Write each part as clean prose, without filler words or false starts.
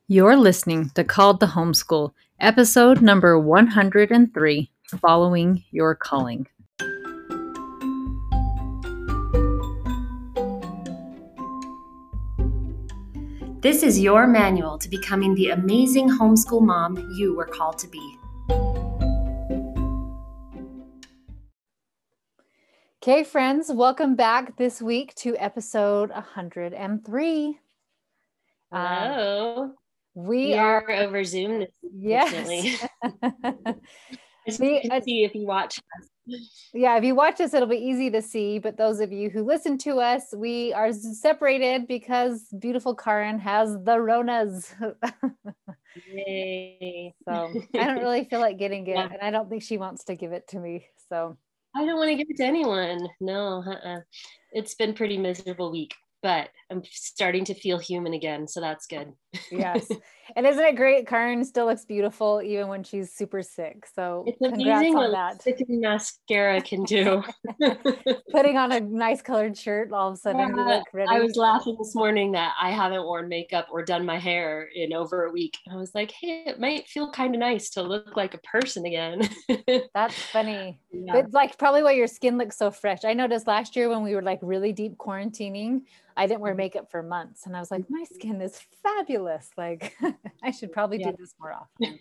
You're listening to Called to Homeschool, episode number 103, Following Your Calling. This is your manual to becoming the amazing homeschool mom you were called to be. Okay, friends, welcome back this week to episode 103. Hello. We are over Zoom. Yes. See if you watch us. Yeah, if you watch us, it'll be easy to see. But those of you who listen to us, we are separated because beautiful Karen has the Ronas. Yay. So I don't really feel like getting it, and I don't think she wants to give it to me. So I don't want to give it to anyone. No, It's been a pretty miserable week, but I'm starting to feel human again, so that's good. Yes. And isn't it great? Karen still looks beautiful even when she's super sick. So it's congrats amazing on what that. lipstick and mascara can do. Putting on a nice colored shirt, all of a sudden you look ready. I was laughing this morning that I haven't worn makeup or done my hair in over a week. I was like, hey, it might feel kind of nice to look like a person again. That's funny. Yeah. But like probably why your skin looks so fresh. I noticed last year when we were like really deep quarantining, I didn't wear makeup for months. And I was like, my skin is fabulous. Like I should probably do this more often.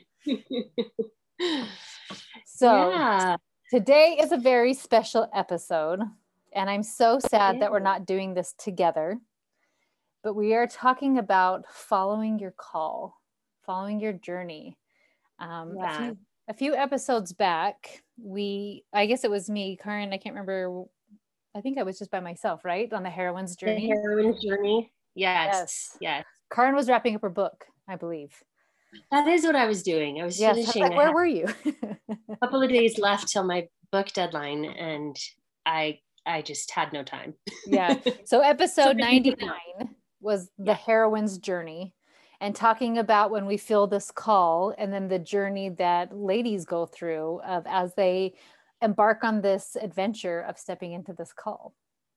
So today is a very special episode. And I'm so sad that we're not doing this together. But we are talking about following your call, following your journey. A few episodes back, I guess it was me, Karen, I can't remember. I think I was just by myself, right? On the heroine's journey. The heroine's journey. Yes. Karen was wrapping up her book, I believe. That is what I was doing. I was finishing. Like, where were you? A couple of days left till my book deadline, and I just had no time. Yeah. So episode 99 was the heroine's journey, and talking about when we feel this call, and then the journey that ladies go through as they embark on this adventure of stepping into this call.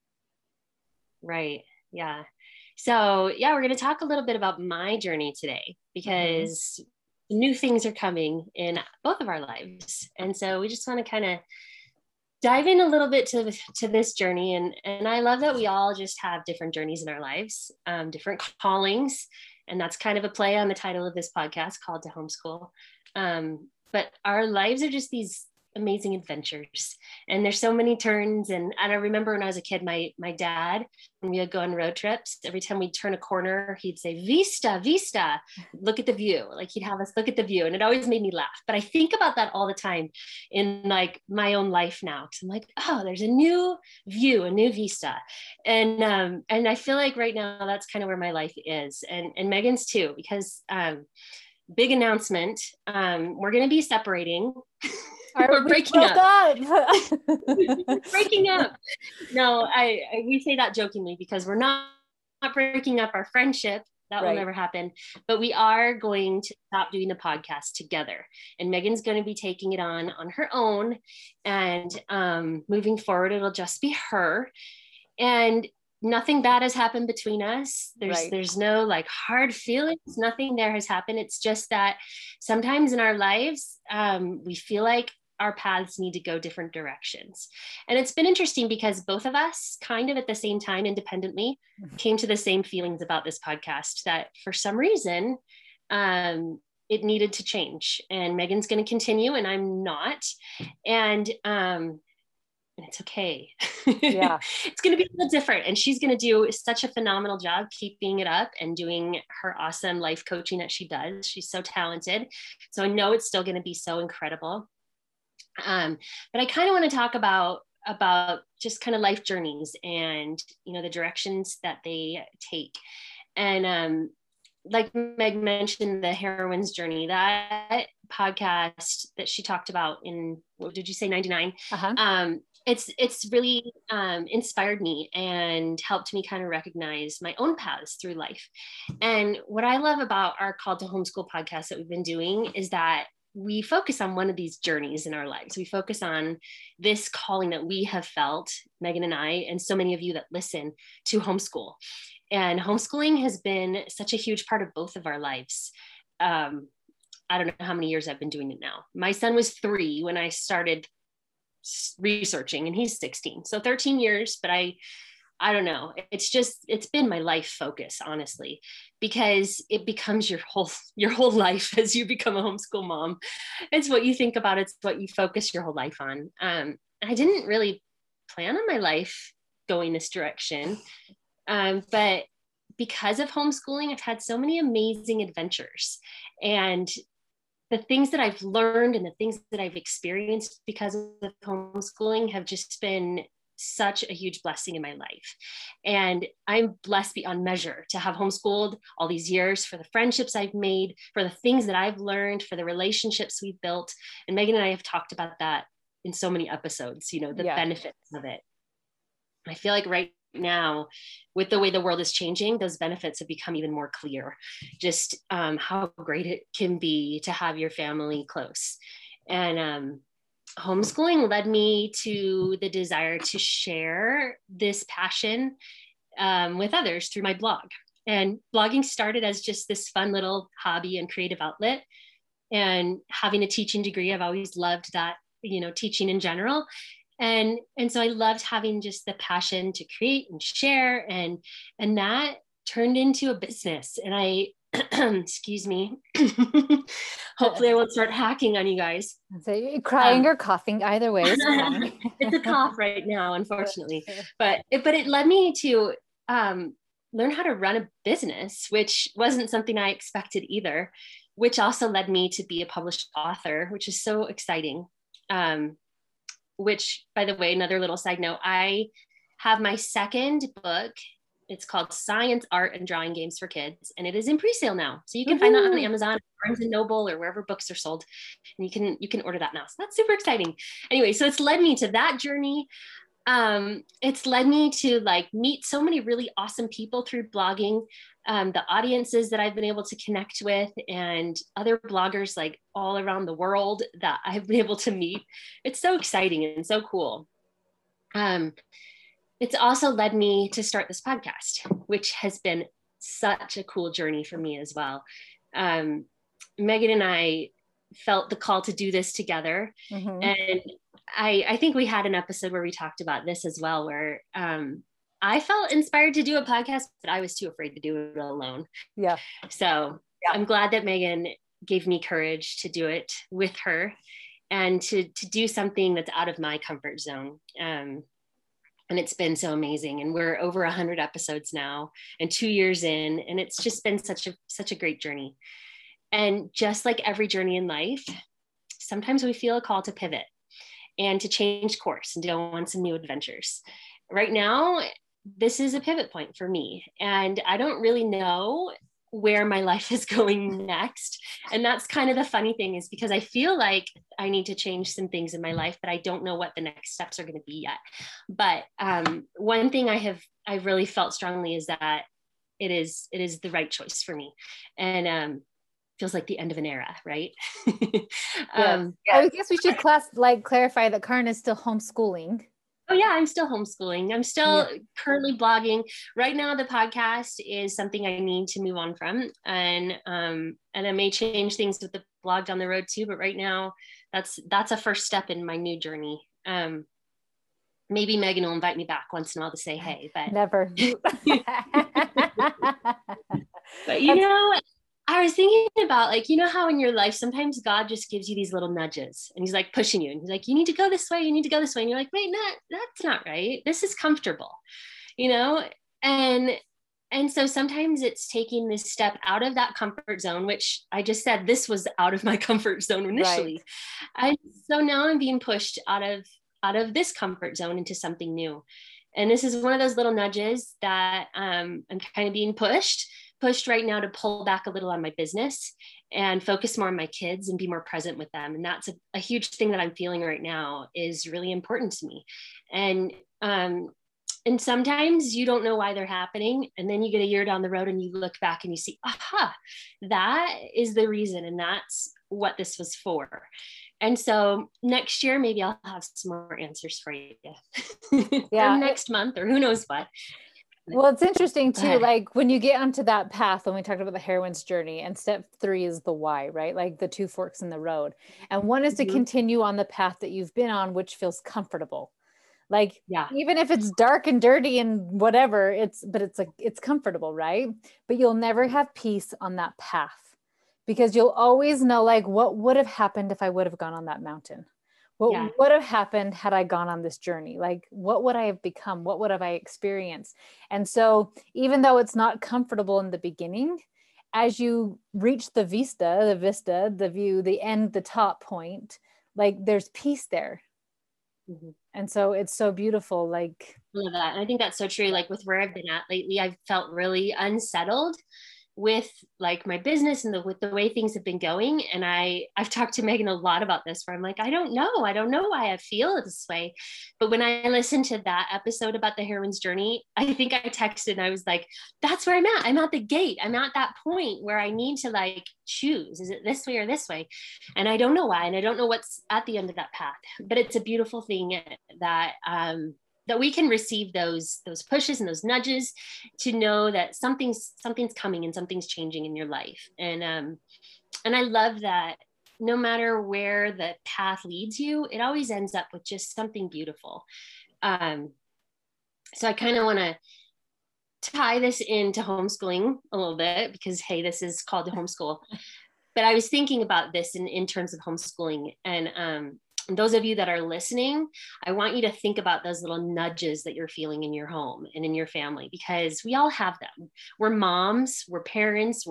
Right. Yeah. So we're going to talk a little bit about my journey today, because new things are coming in both of our lives. And so we just want to kind of dive in a little bit to this journey. And I love that we all just have different journeys in our lives, different callings. And that's kind of a play on the title of this podcast, Called to Homeschool. But our lives are just these amazing adventures, and there's so many turns. And I remember when I was a kid, my dad, when we would go on road trips, every time we'd turn a corner, he'd say, "Vista, vista, look at the view." Like he'd have us look at the view, and it always made me laugh. But I think about that all the time in like my own life now, because I'm like, oh, there's a new view, a new vista. And I feel like right now that's kind of where my life is, and Megan's too, because big announcement, we're going to be separating. We're breaking up. Breaking up. No, we say that jokingly because we're not breaking up our friendship. That will never happen. But we are going to stop doing the podcast together. And Megan's going to be taking it on her own. And moving forward, it'll just be her. And nothing bad has happened between us. There's no like hard feelings. Nothing there has happened. It's just that sometimes in our lives, we feel like our paths need to go different directions. And it's been interesting because both of us kind of at the same time independently came to the same feelings about this podcast, that for some reason, it needed to change. And Megan's going to continue and I'm not. And it's okay. Yeah. It's going to be a little different. And she's going to do such a phenomenal job keeping it up and doing her awesome life coaching that she does. She's so talented. So I know it's still going to be so incredible. But I kind of want to talk about just kind of life journeys and, the directions that they take. And like Meg mentioned, the heroine's journey, that podcast that she talked about in, what did you say, 99? It's really inspired me and helped me kind of recognize my own paths through life. And what I love about our Called to Homeschool podcast that we've been doing is that we focus on one of these journeys in our lives. We focus on this calling that we have felt, Megan and I, and so many of you that listen to homeschool. And homeschooling has been such a huge part of both of our lives. I don't know how many years I've been doing it now. My son was 3 when I started researching, and he's 16. So 13 years, but I don't know. It's been my life focus, honestly, because it becomes your whole life as you become a homeschool mom. It's what you think about. It's what you focus your whole life on. I didn't really plan on my life going this direction. But because of homeschooling, I've had so many amazing adventures, and the things that I've learned and the things that I've experienced because of homeschooling have just been such a huge blessing in my life. And I'm blessed beyond measure to have homeschooled all these years, for the friendships I've made, for the things that I've learned, for the relationships we've built. And Megan and I have talked about that in so many episodes, the benefits of it. I feel like right now, with the way the world is changing, those benefits have become even more clear. Just how great it can be to have your family close. And homeschooling led me to the desire to share this passion with others through my blog. And blogging started as just this fun little hobby and creative outlet. And having a teaching degree, I've always loved that, teaching in general. And so I loved having just the passion to create and share, and that turned into a business. And I, excuse me, hopefully I won't start hacking on you guys. So you're crying or coughing, either way is fine. It's a cough right now, unfortunately, but it led me to learn how to run a business, which wasn't something I expected either, which also led me to be a published author, which is so exciting. Which, by the way, another little side note, I have my second book. It's called Science, Art, and Drawing Games for Kids, and it is in pre-sale now. So you can find that on Amazon, Barnes and Noble, or wherever books are sold, and you can order that now. So that's super exciting. Anyway, so it's led me to that journey. It's led me to meet so many really awesome people through blogging, the audiences that I've been able to connect with, and other bloggers all around the world that I've been able to meet. It's so exciting and so cool. It's also led me to start this podcast, which has been such a cool journey for me as well. Megan and I felt the call to do this together. Mm-hmm. And I think we had an episode where we talked about this as well, where I felt inspired to do a podcast, but I was too afraid to do it alone. Yeah. So I'm glad that Megan gave me courage to do it with her, and to do something that's out of my comfort zone. And it's been so amazing. And we're over 100 episodes now and 2 years in, and it's just been such a great journey. And just like every journey in life, sometimes we feel a call to pivot and to change course and go on some new adventures. Right now, this is a pivot point for me, and I don't really know where my life is going next. And that's kind of the funny thing, is because I feel like I need to change some things in my life, but I don't know what the next steps are going to be yet. But one thing I've really felt strongly is that it is the right choice for me. And feels like the end of an era, right? I guess we should clarify that Karin is still homeschooling. Oh yeah, I'm still homeschooling. I'm still currently blogging. Right now, the podcast is something I need to move on from, and I may change things with the blog down the road too. But right now, that's a first step in my new journey. Maybe Megan will invite me back once in a while to say hey, but never. But I was thinking about how in your life, sometimes God just gives you these little nudges, and he's pushing you, and he's you need to go this way, you need to go this way. And you're wait, that's not right. This is comfortable, and so sometimes it's taking this step out of that comfort zone, which I just said, this was out of my comfort zone initially. Right. And so now I'm being pushed out of this comfort zone into something new. And this is one of those little nudges that I'm kind of being pushed right now to pull back a little on my business and focus more on my kids and be more present with them. And that's a huge thing that I'm feeling right now is really important to me. And sometimes you don't know why they're happening. And then you get a year down the road and you look back and you see, aha, that is the reason. And that's what this was for. And so next year, maybe I'll have some more answers for you. Or next month, or who knows what. Well, it's interesting Go too, ahead. like when you get onto that path, when we talked about the heroine's journey, and step 3 is the why, right? Like the two forks in the road. And one is to Mhm. continue on the path that you've been on, which feels comfortable. Like Yeah. even if it's dark and dirty and whatever, it's like it's comfortable, right? But you'll never have peace on that path because you'll always know like what would have happened if I would have gone on that mountain. What Yeah. would have happened had I gone on this journey? Like, what would I have become? What would have I experienced? And so, even though it's not comfortable in the beginning, as you reach the view, the end, the top point, like there's peace there. Mhm. And so it's so beautiful. Like, Love that. And I think that's so true. Like with where I've been at lately, I've felt really unsettled with like my business and with the way things have been going. And I've talked to Megan a lot about this where I'm like, I don't know. I don't know why I feel this way. But when I listened to that episode about the heroine's journey, I think I texted and I was like, that's where I'm at. I'm at the gate. I'm at that point where I need to like choose. Is it this way or this way? And I don't know why. And I don't know what's at the end of that path. But it's a beautiful thing that we can receive those pushes and those nudges to know that something's coming and something's changing in your life. And I love that no matter where the path leads you, it always ends up with just something beautiful. So I kind of want to tie this into homeschooling a little bit because hey, this is called the homeschool. But I was thinking about this in terms of homeschooling, and those of you that are listening, I want you to think about those little nudges that you're feeling in your home and in your family, because we all have them. We're moms, we're parents,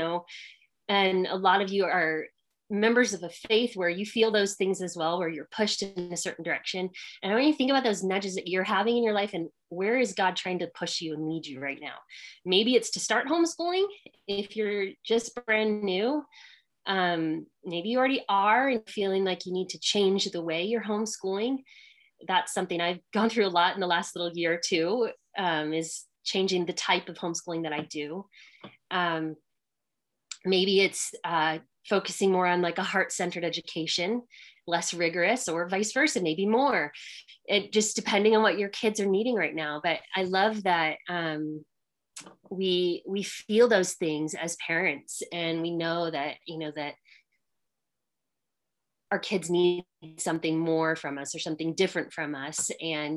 and a lot of you are members of a faith where you feel those things as well, where you're pushed in a certain direction. And I want you to think about those nudges that you're having in your life and where is God trying to push you and lead you right now? Maybe it's to start homeschooling if you're just brand new. Maybe you already are and feeling like you need to change the way you're homeschooling. That's something I've gone through a lot in the last little year or two, is changing the type of homeschooling that I do. Maybe it's focusing more on like a heart-centered education, less rigorous, or vice versa, maybe more. It just depending on what your kids are needing right now. But I love that we feel those things as parents, and we know that that our kids need something more from us or something different from us.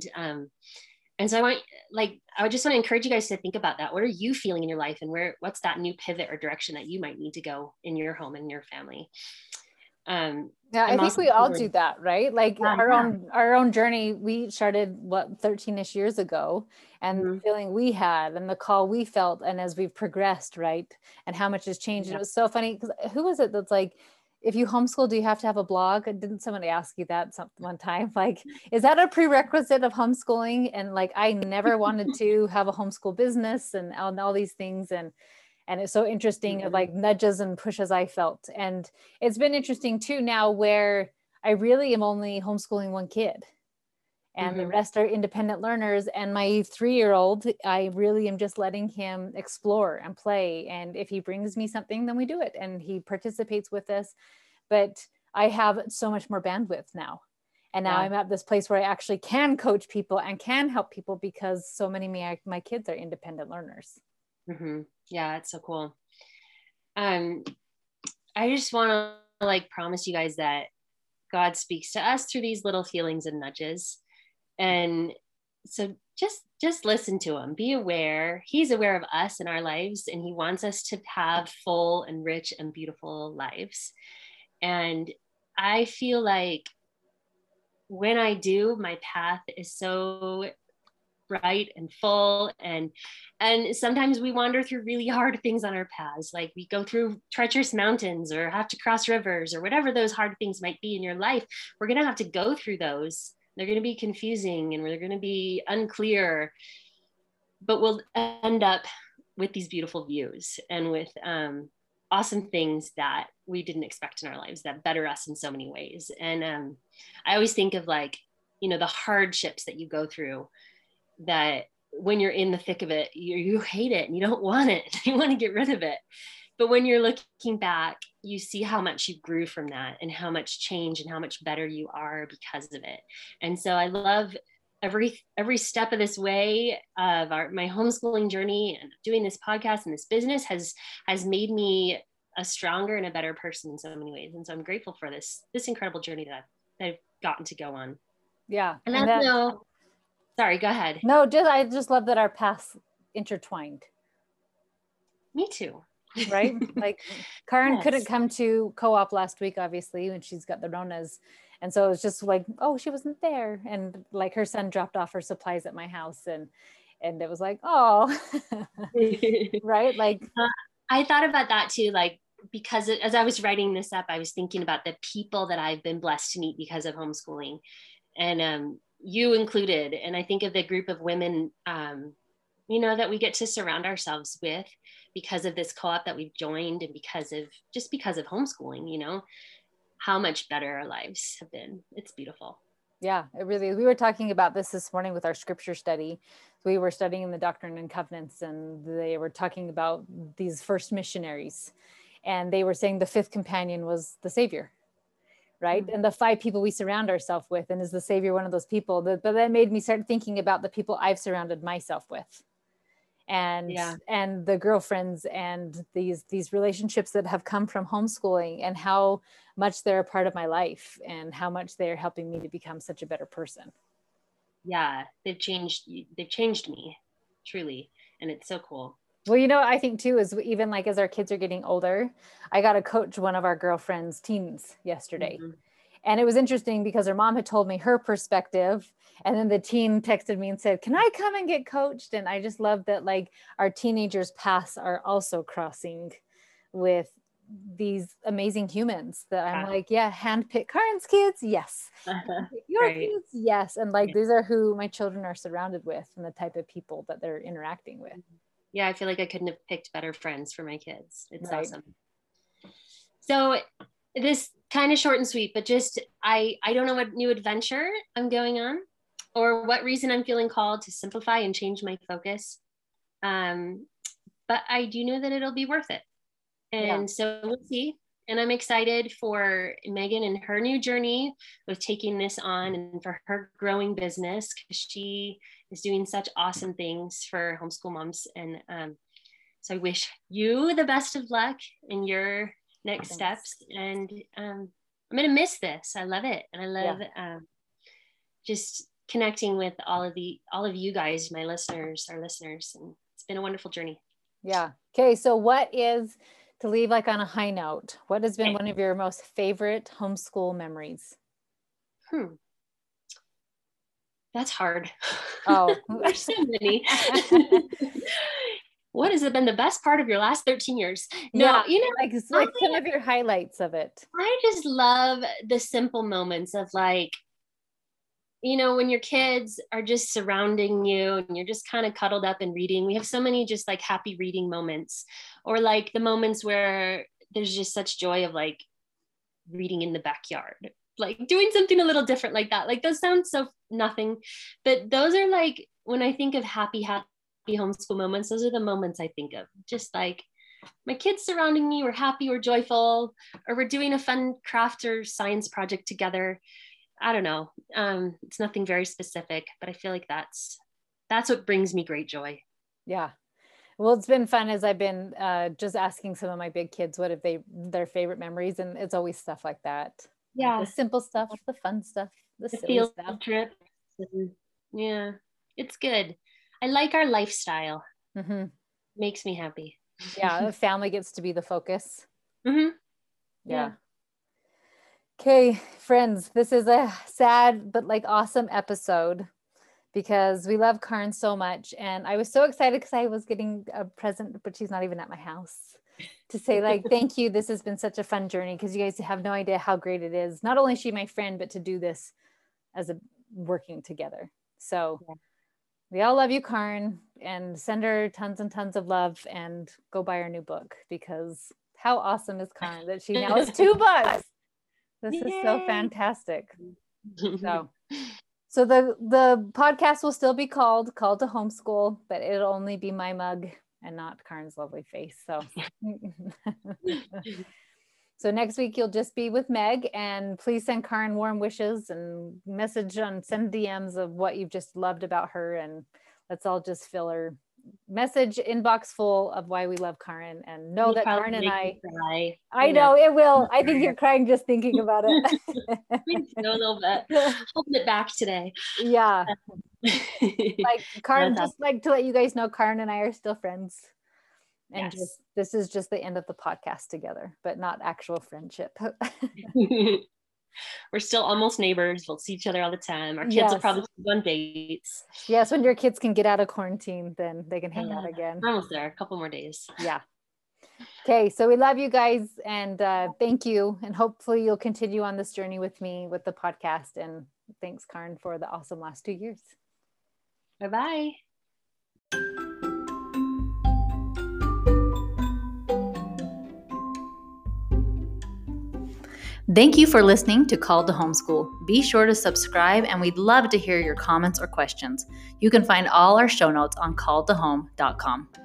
And so I just want to encourage you guys to think about that. What are you feeling in your life, and what's that new pivot or direction that you might need to go in your home and your family? yeah, I I'm think also we all do feeling, that, right? Like our own journey, we started what 13ish years ago, and the Mhm. feeling we had and the call we felt, and as we've progressed, right? And how much has changed. And Yeah. it was so funny because who was it that's like, if you homeschool, do you have to have a blog? Didn't somebody ask you that one time? Like, is that a prerequisite of homeschooling? And like, I never wanted to have a homeschool business and all these things. And it's so interesting of like nudges and pushes I felt. And it's been interesting too now where I really am only homeschooling one kid and the Mm-hmm. rest are independent learners. And my 3-year-old, I really am just letting him explore and play. And if he brings me something, then we do it. And he participates with us. But I have so much more bandwidth now. And now Yeah. I'm at this place where I actually can coach people and can help people because so many of my kids are independent learners. Mm-hmm. Yeah, it's so cool. Um, I just want to like promise you guys that God speaks to us through these little feelings and nudges. And so just listen to him. Be aware. He's aware of us and our lives, and he wants us to have full and rich and beautiful lives. And I feel like when I do, my path is so bright and full, and sometimes we wander through really hard things on our paths, like we go through treacherous mountains or have to cross rivers or whatever those hard things might be in your life. We're going to have to go through those. They're going to be confusing and we're going to be unclear, but we'll end up with these beautiful views and with awesome things that we didn't expect in our lives that better us in so many ways. And I always think of like the hardships that you go through, that when you're in the thick of it, you hate it and you don't want it. You want to get rid of it. But when you're looking back, you see how much you grew from that and how much change and how much better you are because of it. And so I love every step of this way of my homeschooling journey and doing this podcast and this business has made me a stronger and a better person in so many ways. And so I'm grateful for this incredible journey that I've gotten to go on. Yeah. And sorry, go ahead. No, I just love that our paths intertwined. Me too. Right? Like Karen Yes. couldn't come to co-op last week, obviously, when she's got the Ronas. And so it was just like, oh, she wasn't there. And like her son dropped off her supplies at my house and it was like, oh, right? Like, I thought about that too, like, because as I was writing this up, I was thinking about the people that I've been blessed to meet because of homeschooling, and you included. And I think of the group of women, that we get to surround ourselves with because of this co-op that we've joined, and because of homeschooling, how much better our lives have been. It's beautiful. Yeah, it really, we were talking about this morning with our scripture study. We were studying the Doctrine and Covenants, and they were talking about these first missionaries, and they were saying the fifth companion was the Savior, right? Mm-hmm. And the 5 people we surround ourselves with, and is the Savior one of those people? But that made me start thinking about the people I've surrounded myself with, and the girlfriends and these relationships that have come from homeschooling, and how much they're a part of my life and how much they're helping me to become such a better person. Yeah, they've changed me, truly. And it's so cool. Well, I think too, is even like as our kids are getting older, I got to coach one of our girlfriends' teens yesterday. Mm-hmm. And it was interesting because her mom had told me her perspective. And then the teen texted me and said, can I come and get coached? And I just love that, like, our teenagers' paths are also crossing with these amazing humans that I'm like, yeah, handpick Karen's kids. Yes. Your kids. Yes. And like, these are who my children are surrounded with and the type of people that they're interacting with. Yeah. I feel like I couldn't have picked better friends for my kids. It's awesome. So this kind of short and sweet, but just, I don't know what new adventure I'm going on or what reason I'm feeling called to simplify and change my focus. But I do know that it'll be worth it. And so we'll see. And I'm excited for Megan and her new journey with taking this on, and for her growing business, because she is doing such awesome things for homeschool moms. And so I wish you the best of luck in your next steps. And I'm going to miss this. I love it. And I love just connecting with all of you guys, our listeners. And it's been a wonderful journey. Yeah. Okay. So what is, to leave like on a high note, what has been one of your most favorite homeschool memories? That's hard. Oh, there's so many. What has been the best part of your last 13 years? No, like some of your highlights of it. I just love the simple moments of, like, when your kids are just surrounding you and you're just kind of cuddled up and reading. We have so many just like happy reading moments, or like the moments where there's just such joy of like reading in the backyard, like doing something a little different like that. Like those sound so nothing, but those are like, when I think of happy homeschool moments, those are the moments I think of. Just like my kids surrounding me, we're happy, we're joyful, or we're doing a fun craft or science project together. I don't know. It's nothing very specific, but I feel like that's what brings me great joy. Yeah. Well, it's been fun as I've been just asking some of my big kids what if their favorite memories, and it's always stuff like that. Yeah. The simple stuff, the fun stuff, the silly stuff. Trip. Yeah, it's good. I like our lifestyle. Mm-hmm. Makes me happy. Yeah, the family gets to be the focus. Mm-hmm. Yeah. Okay, friends, this is a sad but like awesome episode because we love Karen so much. And I was so excited because I was getting a present, but she's not even at my house, to say like, thank you. This has been such a fun journey, because you guys have no idea how great it is. Not only is she my friend, but to do this as a working together. So we all love you, Karen, and send her tons and tons of love, and go buy her new book, because how awesome is Karen that she now has 2 books. This is so fantastic. So the podcast will still be called Called to Homeschool, but it'll only be my mug and not Karen's lovely face. So next week you'll just be with Meg, and please send Karin warm wishes and send DMs of what you've just loved about her, and let's all just fill her message inbox full of why we love Karin, and know that Karin and I know it will. I think you're crying just thinking about it. Me too, a little bit. Holding it back today. Yeah. Like Karin, just like to let you guys know, Karin and I are still friends. And this is just the end of the podcast together, but not actual friendship. We're still almost neighbors. We'll see each other all the time. Our kids will probably go on dates. Yes, when your kids can get out of quarantine, then they can hang out again. We're almost there. A couple more days. Yeah. Okay, so we love you guys, and thank you. And hopefully you'll continue on this journey with me with the podcast. And thanks, Karin, for the awesome last 2 years. Bye-bye. Thank you for listening to Called to Homeschool. Be sure to subscribe, and we'd love to hear your comments or questions. You can find all our show notes on calledtohome.com.